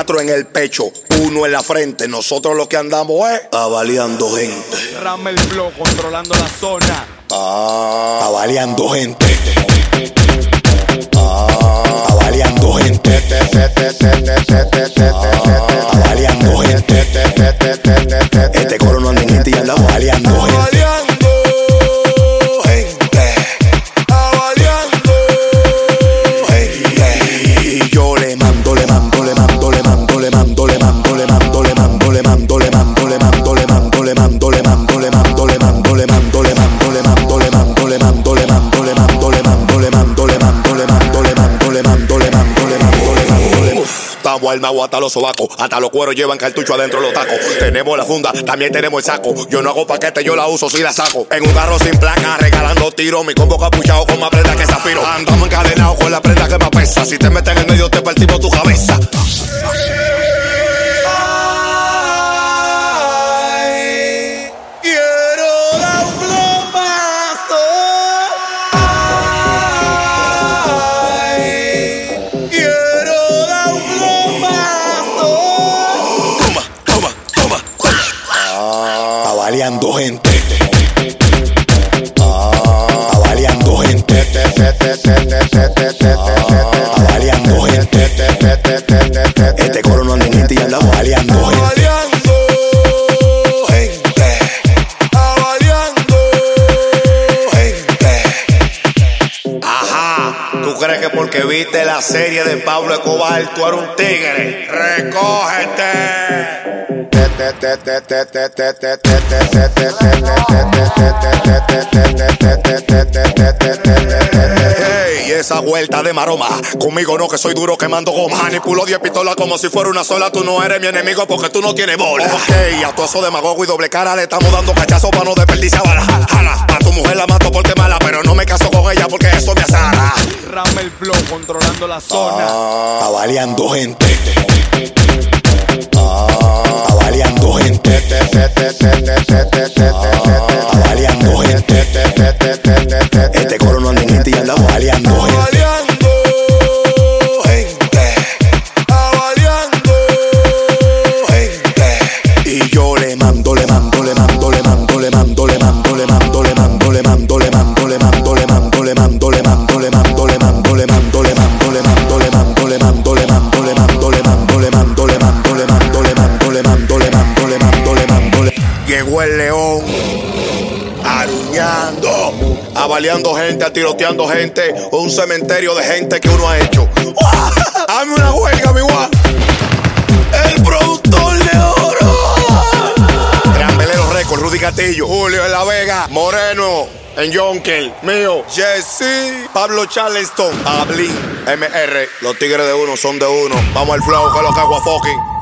4 en el pecho, 1 en la frente. Nosotros lo que andamos es avaliando gente. Ramel Flow controlando la zona. Avaliando gente. Avaliando gente. Avaliando gente. Este coro no anda en gente y anda avaliando gente. El mago hasta los sobacos, hasta los cueros llevan cartucho adentro de los tacos. Tenemos la funda, también tenemos el saco. Yo no hago paquete, yo la uso si la saco. En un carro sin placa, regalando tiros. Mi combo capuchado con más prenda que zafiro. Andamos encadenados con la prenda que más pesa. Si te metes en el medio te partimos tu cabeza. Avaliando gente. Avaliando gente. Avaliando gente. Este coro no anda en gente y anda avaliando gente. Avaliando gente. Ajá. ¿Tú crees que porque viste la serie de Pablo Escobar tú eres un tigre? ¡Recógete! Hey, esa vuelta de maroma, conmigo no que soy duro quemando goma. Manipulo 10 pistolas como si fuera una sola. Tú no eres mi enemigo porque tú no tienes bola. Ok, a todo eso demagogo y doble cara le estamos dando cachazo para no desperdiciar bala. Jala, a tu mujer la mato porque mala, pero no me caso con ella porque eso me asara. Ramel Flow controlando la zona. Avaliando gente. Avaliando gente. Avaliando gente. Este coro no anda en gente y anda avaliando gente. Avaliando gente. Y yo le mando. Llegó el león, aruñando, avaliando gente, tiroteando gente, un cementerio de gente que uno ha hecho. Hazme una huelga, mi guá. El productor de oro. Gran Velero Record, Rudy Castillo, Julio de la Vega, Moreno, en Yonkel, mío, Jesse, Pablo Charleston, Pablín, MR. Los tigres de uno son de uno. Vamos al flow, que lo cago a fucking.